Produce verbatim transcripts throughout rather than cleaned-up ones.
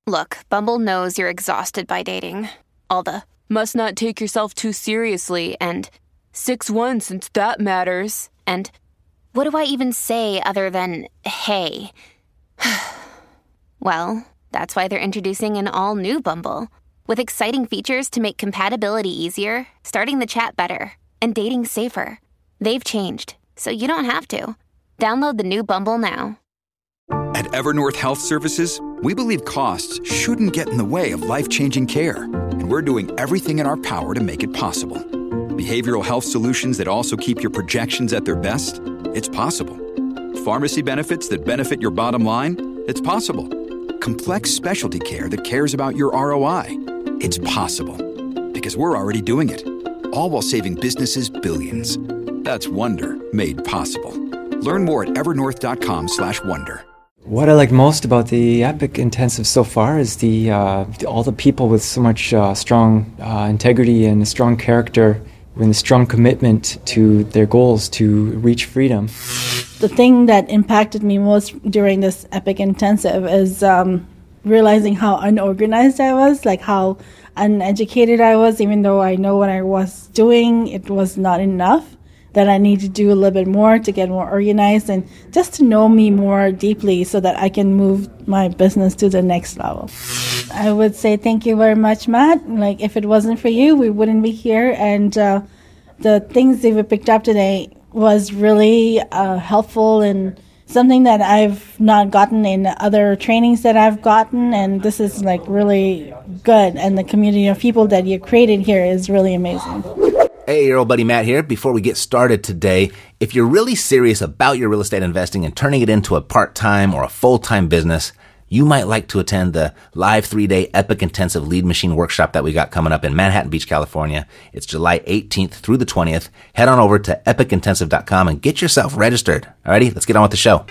Look, Bumble knows you're exhausted by dating. All the, must not take yourself too seriously, and six one since that matters. And what do I even say other than, hey? Well, that's why they're introducing an all-new Bumble, with exciting features to make compatibility easier, starting the chat better, and dating safer. They've changed, so you don't have to. Download the new Bumble now. At Evernorth Health Services, we believe costs shouldn't get in the way of life-changing care, and we're doing everything in our power to make it possible. Behavioral health solutions that also keep your projections at their best? It's possible. Pharmacy benefits that benefit your bottom line? It's possible. Complex specialty care that cares about your R O I? It's possible. Because we're already doing it. All while saving businesses billions. That's Wonder made possible. Learn more at evernorth.com slash wonder. What I like most about the Epic Intensive so far is the, uh, the all the people with so much uh, strong uh, integrity and a strong character and a strong commitment to their goals to reach freedom. The thing that impacted me most during this Epic Intensive is um, realizing how unorganized I was, like how uneducated I was. Even though I know what I was doing, it was not enough. That I need to do a little bit more to get more organized and just to know me more deeply so that I can move my business to the next level. I would say thank you very much, Matt. Like, if it wasn't for you, we wouldn't be here. And uh, the things that we picked up today was really uh, helpful and something that I've not gotten in other trainings that I've gotten. And this is like really good. And the community of people that you created here is really amazing. Hey, your old buddy Matt here. Before we get started today, if you're really serious about your real estate investing and turning it into a part-time or a full-time business, you might like to attend the live three-day Epic Intensive Lead Machine Workshop that we got coming up in Manhattan Beach, California. It's July eighteenth through the twentieth. Head on over to epic intensive dot com and get yourself registered. Alrighty, let's get on with the show.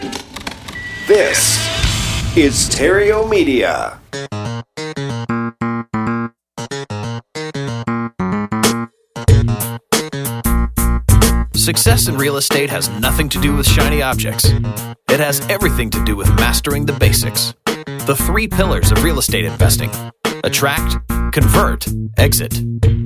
This is Stereo Media. Success in real estate has nothing to do with shiny objects. It has everything to do with mastering the basics. The three pillars of real estate investing: attract, convert, exit.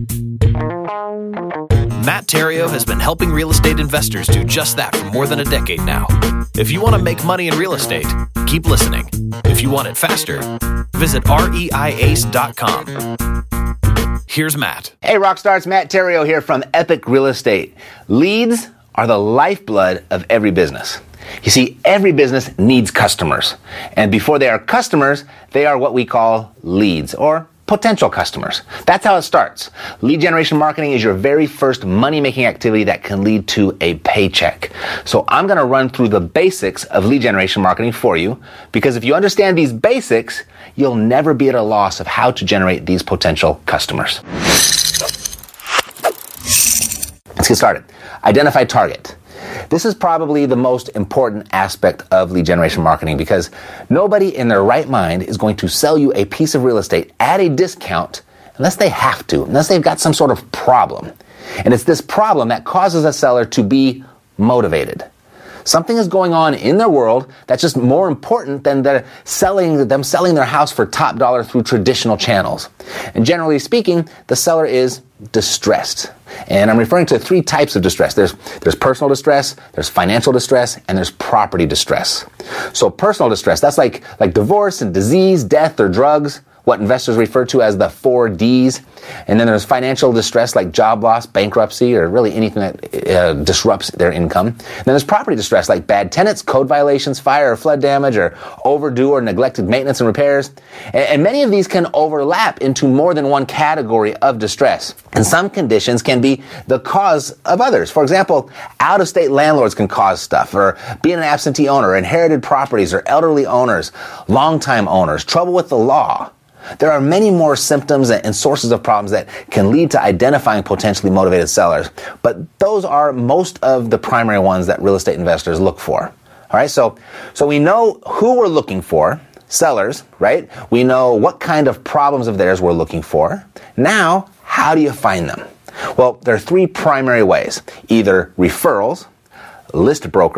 Matt Theriault has been helping real estate investors do just that for more than a decade now. If you want to make money in real estate, keep listening. If you want it faster, visit reiace dot com. Here's Matt. Hey, Rockstars, Matt Theriault here from Epic Real Estate. Leads are the lifeblood of every business. You see, every business needs customers. And before they are customers, they are what we call leads, or potential customers. That's how it starts. Lead generation marketing is your very first money-making activity that can lead to a paycheck. So I'm going to run through the basics of lead generation marketing for you, because if you understand these basics, you'll never be at a loss of how to generate these potential customers. Let's get started. Identify target. This is probably the most important aspect of lead generation marketing, because nobody in their right mind is going to sell you a piece of real estate at a discount unless they have to, unless they've got some sort of problem. And it's this problem that causes a seller to be motivated. Something is going on in their world that's just more important than they're selling, them selling their house for top dollar through traditional channels. And generally speaking, the seller is distressed. And I'm referring to three types of distress. There's, there's personal distress, there's financial distress, and there's property distress. So personal distress, that's like, like divorce and disease, death, or drugs, what investors refer to as the four Ds. And then there's financial distress like job loss, bankruptcy, or really anything that uh, disrupts their income. And then there's property distress like bad tenants, code violations, fire or flood damage, or overdue or neglected maintenance and repairs. And, and many of these can overlap into more than one category of distress. And some conditions can be the cause of others. For example, out-of-state landlords can cause stuff, or being an absentee owner, inherited properties, or elderly owners, long-time owners, trouble with the law. There are many more symptoms and sources of problems that can lead to identifying potentially motivated sellers, but those are most of the primary ones that real estate investors look for. All right, so so we know who we're looking for, sellers, right? We know what kind of problems of theirs we're looking for. Now, how do you find them? Well, there are three primary ways: either referrals, list brokers,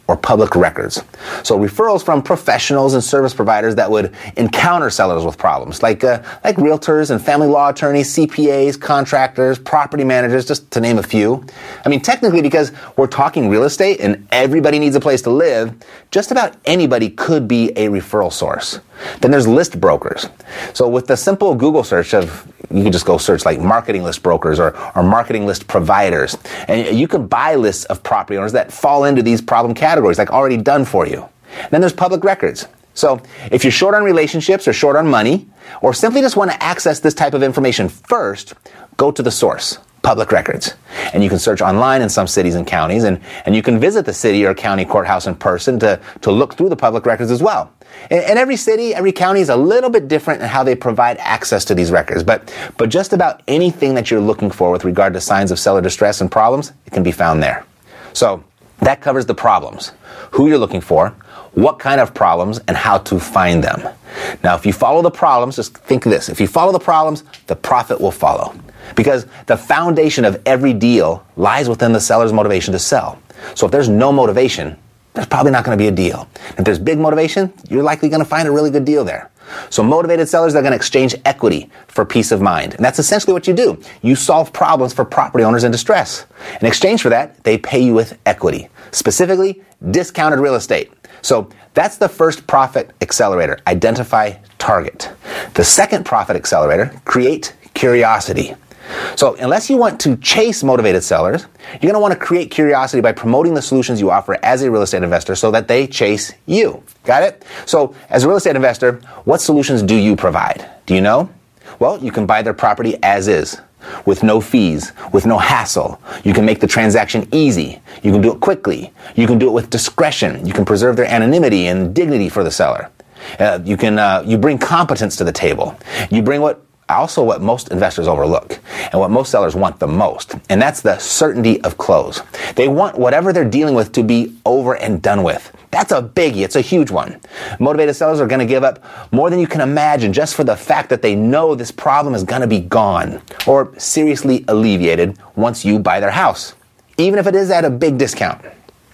or public records. So referrals from professionals and service providers that would encounter sellers with problems, like uh, like realtors and family law attorneys, C P As, contractors, property managers, just to name a few. I mean, technically, because we're talking real estate and everybody needs a place to live, just about anybody could be a referral source. Then there's list brokers. So with the simple Google search of, you can just go search like marketing list brokers or, or marketing list providers. And you can buy lists of property owners that fall into these problem categories, like already done for you. And then there's public records. So if you're short on relationships or short on money, or simply just want to access this type of information first, go to the source, public records. And you can search online in some cities and counties, and, and you can visit the city or county courthouse in person to, to look through the public records as well. And, and every city, every county is a little bit different in how they provide access to these records, but, but just about anything that you're looking for with regard to signs of seller distress and problems, it can be found there. So that covers the problems, who you're looking for, what kind of problems, and how to find them. Now, if you follow the problems, just think this. If you follow the problems, the profit will follow. Because the foundation of every deal lies within the seller's motivation to sell. So if there's no motivation, there's probably not going to be a deal. If there's big motivation, you're likely going to find a really good deal there. So motivated sellers are going to exchange equity for peace of mind. And that's essentially what you do. You solve problems for property owners in distress. In exchange for that, they pay you with equity, specifically discounted real estate. So that's the first profit accelerator, identify target. The second profit accelerator, create curiosity. So unless you want to chase motivated sellers, you're going to want to create curiosity by promoting the solutions you offer as a real estate investor so that they chase you. Got it? So as a real estate investor, what solutions do you provide? Do you know? Well, you can buy their property as is, with no fees, with no hassle. You can make the transaction easy. You can do it quickly. You can do it with discretion. You can preserve their anonymity and dignity for the seller. Uh, you can uh, you bring competence to the table. You bring what also what most investors overlook and what most sellers want the most, and that's the certainty of close. They want whatever they're dealing with to be over and done with. That's a biggie. It's a huge one. Motivated sellers are going to give up more than you can imagine just for the fact that they know this problem is going to be gone or seriously alleviated once you buy their house, even if it is at a big discount.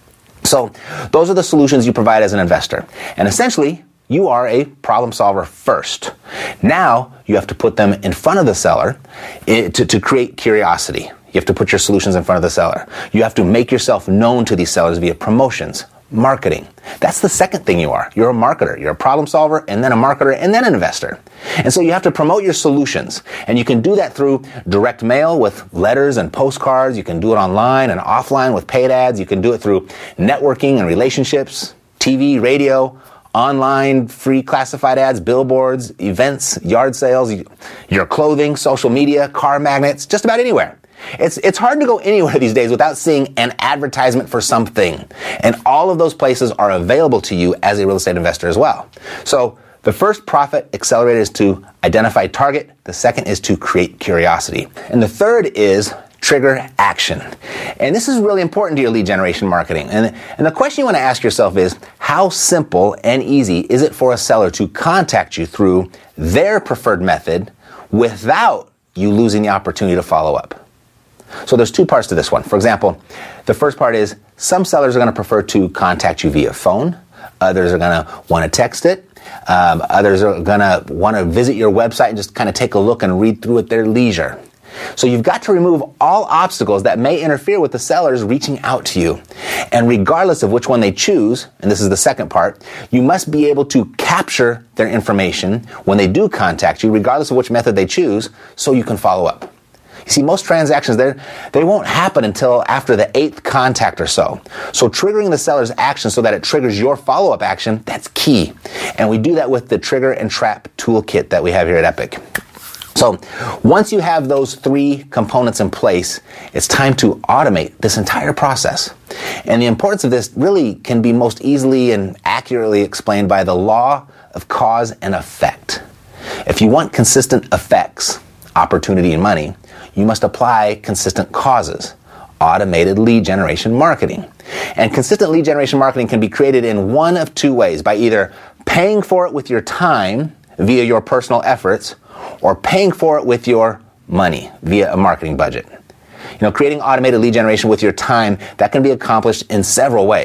So those are the solutions you provide as an investor. And essentially, you are a problem solver first. Now you have to put them in front of the seller to, to create curiosity. You have to put your solutions in front of the seller. You have to make yourself known to these sellers via promotions, marketing. That's the second thing you are. You're a marketer. You're a problem solver, and then a marketer, and then an investor. And so you have to promote your solutions. And you can do that through direct mail with letters and postcards. You can do it online and offline with paid ads. You can do it through networking and relationships, T V, radio, online, free classified ads, billboards, events, yard sales, your clothing, social media, car magnets, just about anywhere. It's it's hard to go anywhere these days without seeing an advertisement for something. And all of those places are available to you as a real estate investor as well. So the first profit accelerator is to identify target. The second is to create curiosity. And the third is trigger action. And this is really important to your lead generation marketing. And, and the question you want to ask yourself is, how simple and easy is it for a seller to contact you through their preferred method without you losing the opportunity to follow up? So there's two parts to this one. For example, the first part is some sellers are going to prefer to contact you via phone. Others are going to want to text it. Um, others are going to want to visit your website and just kind of take a look and read through at their leisure. So you've got to remove all obstacles that may interfere with the sellers reaching out to you. And regardless of which one they choose, and this is the second part, you must be able to capture their information when they do contact you, regardless of which method they choose, so you can follow up. You see, most transactions, they won't happen until after the eighth contact or so. So triggering the seller's action so that it triggers your follow-up action, that's key. And we do that with the Trigger and Trap toolkit that we have here at Epic. So once you have those three components in place, it's time to automate this entire process. And the importance of this really can be most easily and accurately explained by the law of cause and effect. If you want consistent effects, opportunity and money, you must apply consistent causes, automated lead generation marketing. And consistent lead generation marketing can be created in one of two ways, by either paying for it with your time via your personal efforts, or paying for it with your money via a marketing budget. You know, creating automated lead generation with your time, that can be accomplished in several ways.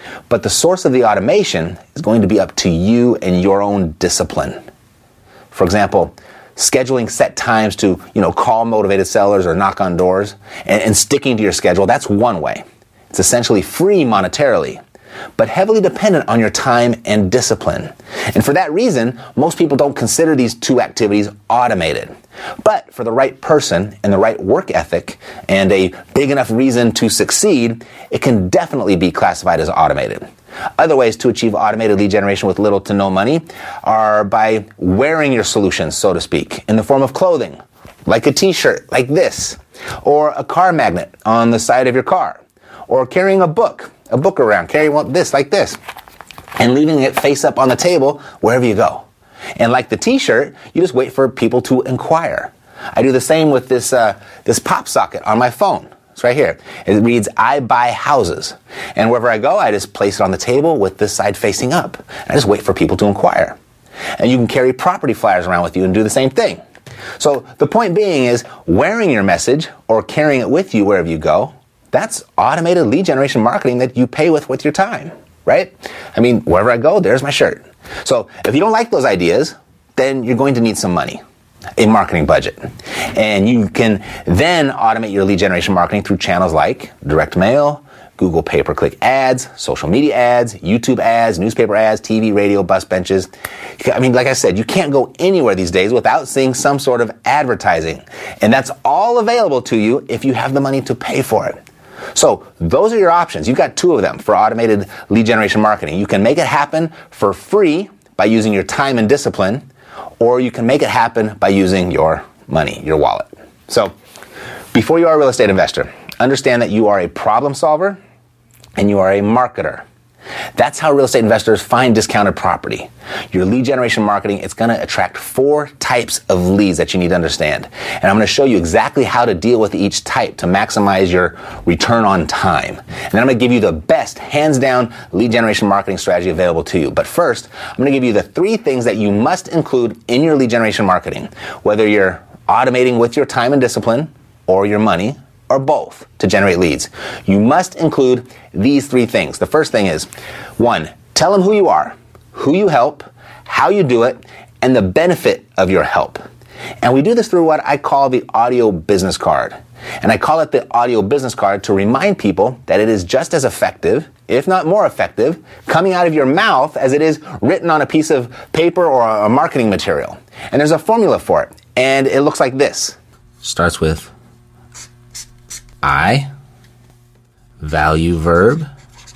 But the source of the automation is going to be up to you and your own discipline. For example, scheduling set times to, you know, call motivated sellers or knock on doors and, and sticking to your schedule, that's one way. It's essentially free monetarily, but heavily dependent on your time and discipline. And for that reason, most people don't consider these two activities automated. But for the right person and the right work ethic and a big enough reason to succeed, it can definitely be classified as automated. Other ways to achieve automated lead generation with little to no money are by wearing your solutions, so to speak, in the form of clothing, like a t-shirt like this, or a car magnet on the side of your car, or carrying a book, a book around, carrying one this like this, and leaving it face up on the table wherever you go. And like the t-shirt, you just wait for people to inquire. I do the same with this uh, this pop socket on my phone. It's right here. It reads, I buy houses. And wherever I go, I just place it on the table with this side facing up. And I just wait for people to inquire. And you can carry property flyers around with you and do the same thing. So the point being is, wearing your message or carrying it with you wherever you go, that's automated lead generation marketing that you pay with with your time, right? I mean, wherever I go, there's my shirt. So if you don't like those ideas, then you're going to need some money, a marketing budget. And you can then automate your lead generation marketing through channels like direct mail, Google pay-per-click ads, social media ads, YouTube ads, newspaper ads, T V, radio, bus benches. I mean, like I said, you can't go anywhere these days without seeing some sort of advertising. And that's all available to you if you have the money to pay for it. So those are your options. You've got two of them for automated lead generation marketing. You can make it happen for free by using your time and discipline, or you can make it happen by using your money, your wallet. So before you are a real estate investor, understand that you are a problem solver and you are a marketer. That's how real estate investors find discounted property. Your lead generation marketing, it's going to attract four types of leads that you need to understand. And I'm going to show you exactly how to deal with each type to maximize your return on time. And then I'm going to give you the best, hands down, lead generation marketing strategy available to you. But first, I'm going to give you the three things that you must include in your lead generation marketing, whether you're automating with your time and discipline or your money, or both, to generate leads. You must include these three things. The first thing is, one, tell them who you are, who you help, how you do it, and the benefit of your help. And we do this through what I call the audio business card. And I call it the audio business card to remind people that it is just as effective, if not more effective, coming out of your mouth as it is written on a piece of paper or a marketing material. And there's a formula for it. And it looks like this. Starts with I, value verb,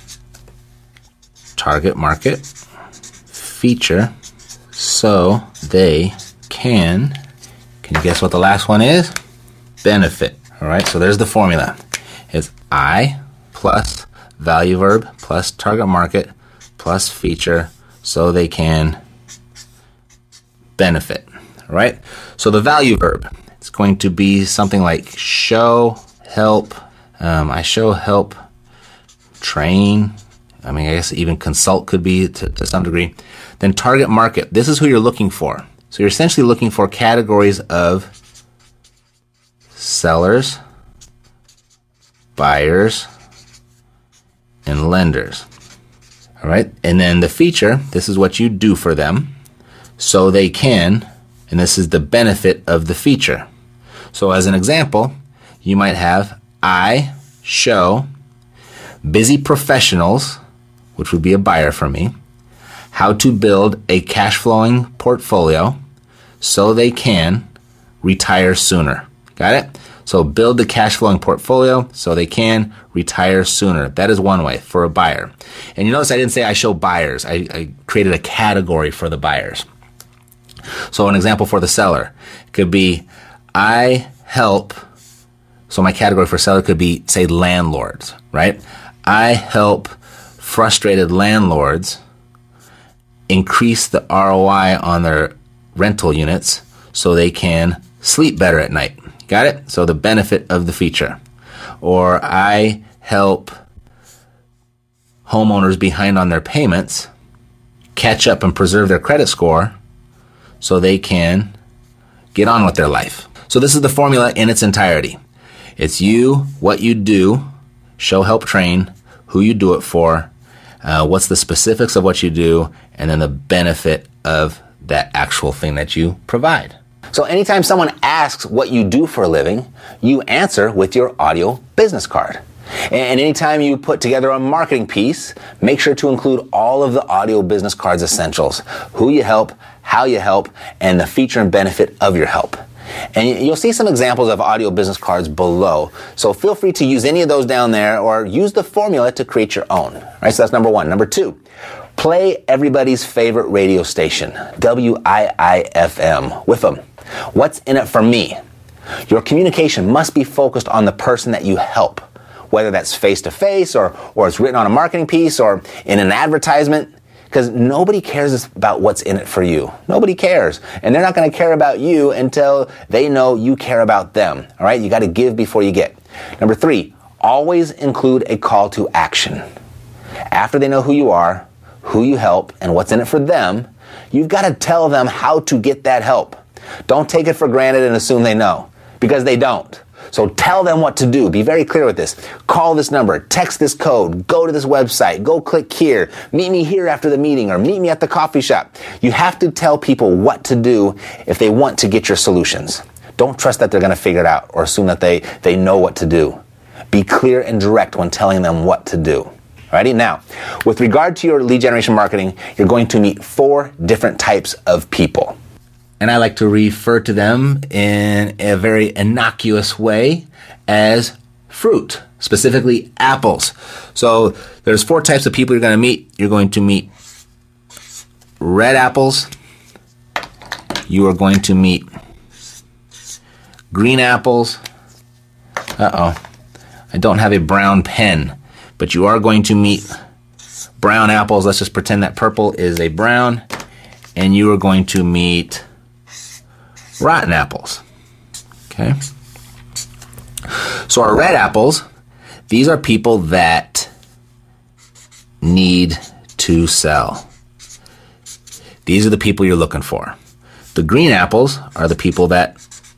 target market, feature, so they can, can you guess what the last one is? Benefit. All right, so there's the formula. It's I plus value verb plus target market plus feature, so they can benefit. All right, so the value verb, it's going to be something like show, help, um, I show, help, train, I mean, I guess even consult could be to, to some degree. Then target market, this is who you're looking for. So you're essentially looking for categories of sellers, buyers, and lenders. All right, and then the feature, this is what you do for them, so they can, and this is the benefit of the feature. So as an example, you might have, I show busy professionals, which would be a buyer for me, how to build a cash flowing portfolio so they can retire sooner. Got it? So build the cash flowing portfolio so they can retire sooner. That is one way for a buyer. And you notice I didn't say I show buyers. I, I created a category for the buyers. So an example for the seller could be, I help. So my category for seller could be, say, landlords, right? I help frustrated landlords increase the R O I on their rental units so they can sleep better at night. Got it? So the benefit of the feature. Or I help homeowners behind on their payments catch up and preserve their credit score so they can get on with their life. So this is the formula in its entirety. It's you, what you do, show, help, train, who you do it for, uh, what's the specifics of what you do, and then the benefit of that actual thing that you provide. So anytime someone asks what you do for a living, you answer with your audio business card. And anytime you put together a marketing piece, make sure to include all of the audio business card's essentials: who you help, how you help, and the feature and benefit of your help. And you'll see some examples of audio business cards below. So feel free to use any of those down there, or use the formula to create your own. All right, so that's number one. Number two, play everybody's favorite radio station, W I I F M, with them. What's in it for me? Your communication must be focused on the person that you help, whether that's face-to-face or, or it's written on a marketing piece or in an advertisement. Because nobody cares about what's in it for you. Nobody cares. And they're not going to care about you until they know you care about them. All right? You got to give before you get. Number three, always include a call to action. After they know who you are, who you help, and what's in it for them, you've got to tell them how to get that help. Don't take it for granted and assume they know, because they don't. So tell them what to do. Be very clear with this. Call this number, text this code, go to this website, go click here, meet me here after the meeting, or meet me at the coffee shop. You have to tell people what to do if they want to get your solutions. Don't trust that they're going to figure it out or assume that they, they know what to do. Be clear and direct when telling them what to do. Alrighty? Now, with regard to your lead generation marketing, you're going to meet four different types of people. And I like to refer to them in a very innocuous way as fruit, specifically apples. So there's four types of people you're going to meet. You're going to meet red apples. You are going to meet green apples. Uh-oh. I don't have a brown pen, but you are going to meet brown apples. Let's just pretend that purple is a brown. And you are going to meet rotten apples. Okay. So our red apples, these are people that need to sell. These are the people you're looking for. The green apples are the people that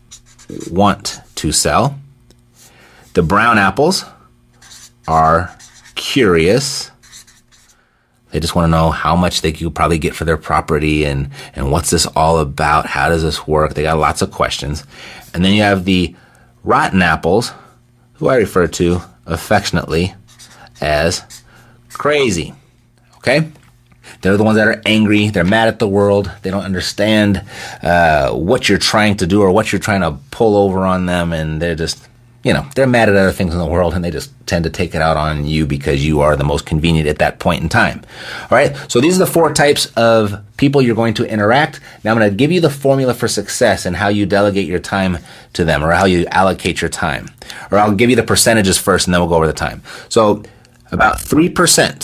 want to sell. The brown apples are curious. They just want to know how much they could probably get for their property and, and what's this all about? How does this work? They got lots of questions. And then you have the rotten apples, who I refer to affectionately as crazy. Okay? They're the ones that are angry. They're mad at the world. They don't understand uh, what you're trying to do or what you're trying to pull over on them. And they're just, you know, they're mad at other things in the world, and they just tend to take it out on you because you are the most convenient at that point in time. All right, so these are the four types of people you're going to interact. Now I'm going to give you the formula for success and how you delegate your time to them, or how you allocate your time. Or I'll give you the percentages first, and then we'll go over the time. So about three percent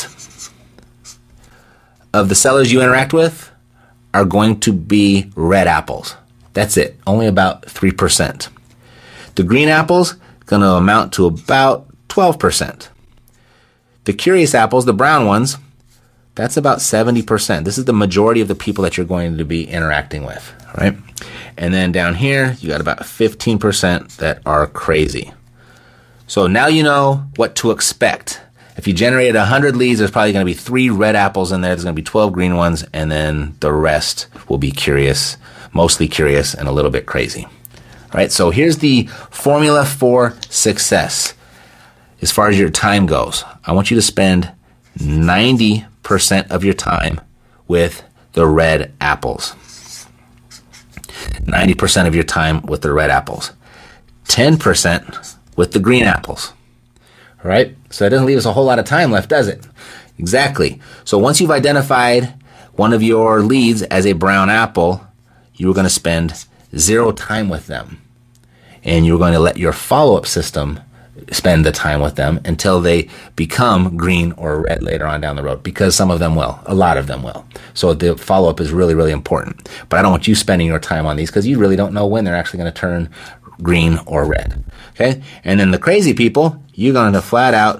of the sellers you interact with are going to be red apples. That's it, only about three percent. The green apples going to amount to about twelve percent. The curious apples, the brown ones, that's about seventy percent. This is the majority of the people that you're going to be interacting with, all right? And then down here, you got about fifteen percent that are crazy. So now you know what to expect. If you generated one hundred leads, there's probably going to be three red apples in there. There's going to be twelve green ones, and then the rest will be curious, mostly curious, and a little bit crazy. All right, so here's the formula for success. As far as your time goes, I want you to spend ninety percent of your time with the red apples. ninety percent of your time with the red apples. ten percent with the green apples. All right, so that doesn't leave us a whole lot of time left, does it? Exactly. So once you've identified one of your leads as a brown apple, you're going to spend zero time with them. And you're going to let your follow-up system spend the time with them until they become green or red later on down the road, because some of them will. A lot of them will. So the follow-up is really, really important. But I don't want you spending your time on these because you really don't know when they're actually going to turn green or red. Okay? And then the crazy people, you're going to flat out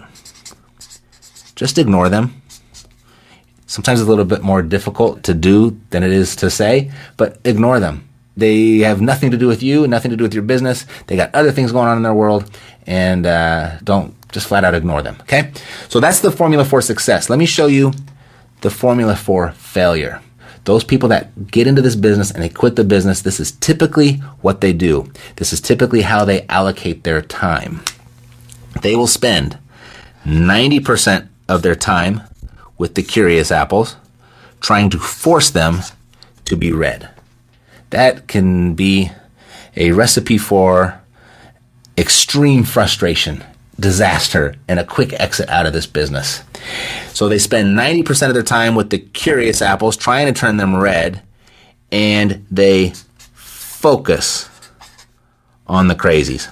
just ignore them. Sometimes it's a little bit more difficult to do than it is to say, but ignore them. They have nothing to do with you, nothing to do with your business. They got other things going on in their world, and uh, don't Just flat out ignore them, okay? So that's the formula for success. Let me show you the formula for failure. Those people that get into this business and they quit the business, this is typically what they do. This is typically how they allocate their time. They will spend ninety percent of their time with the curious apples, trying to force them to be read. That can be a recipe for extreme frustration, disaster, and a quick exit out of this business. So they spend ninety percent of their time with the curious apples, trying to turn them red, and they focus on the crazies.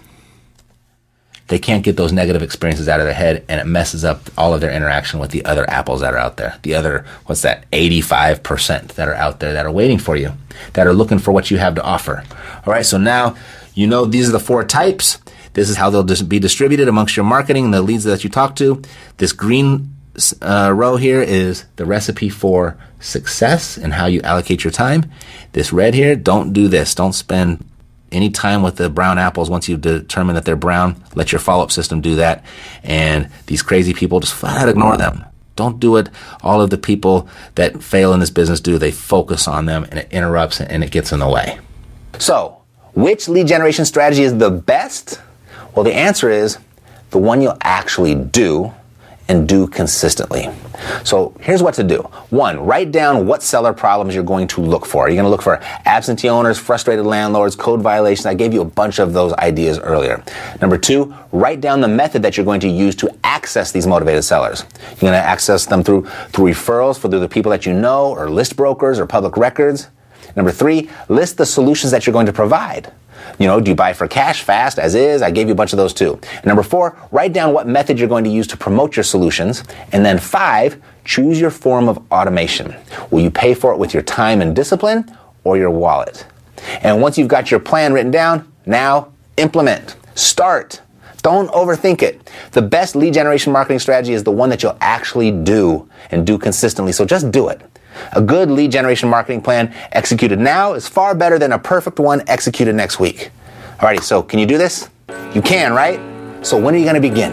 They can't get those negative experiences out of their head, and it messes up all of their interaction with the other apples that are out there. The other, what's that, eighty-five percent that are out there that are waiting for you, that are looking for what you have to offer. All right, so now you know these are the four types. This is how they'll dis- be distributed amongst your marketing and the leads that you talk to. This green uh, row here is the recipe for success and how you allocate your time. This red here, don't do this. Don't spend any time with the brown apples. Once you determine that they're brown, let your follow-up system do that. And these crazy people, just flat out ignore them. Don't do it. All of the people that fail in this business do. They focus on them, and it interrupts and it gets in the way. So, which lead generation strategy is the best? Well, the answer is the one you'll actually do and do consistently. So here's what to do. One, write down what seller problems you're going to look for. You're going to look for absentee owners, frustrated landlords, code violations. I gave you a bunch of those ideas earlier. Number two, write down the method that you're going to use to access these motivated sellers. You're going to access them through, through referrals for the people that you know, or list brokers, or public records. Number three, list the solutions that you're going to provide. You know, do you buy for cash, fast, as is? I gave you a bunch of those too. And number four, write down what method you're going to use to promote your solutions. And then five, choose your form of automation. Will you pay for it with your time and discipline or your wallet? And once you've got your plan written down, now implement. Start. Don't overthink it. The best lead generation marketing strategy is the one that you'll actually do and do consistently. So just do it. A good lead generation marketing plan executed now is far better than a perfect one executed next week. Alrighty, so can you do this? You can, right? So when are you going to begin?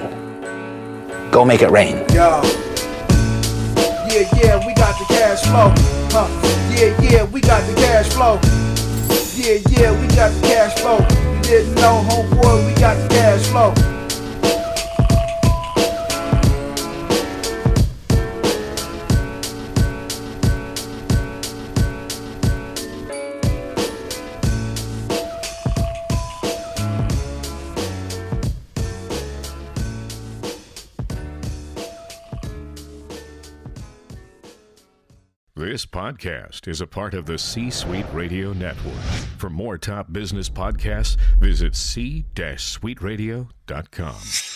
Go make it rain. Yo. Yeah, yeah, we got the cash flow. Huh. Yeah, yeah, we got the cash flow. Yeah, yeah, we got the cash flow. You didn't know, homeboy, we got the cash flow. This podcast is a part of the C-Suite Radio Network. For more top business podcasts, visit c suite radio dot com.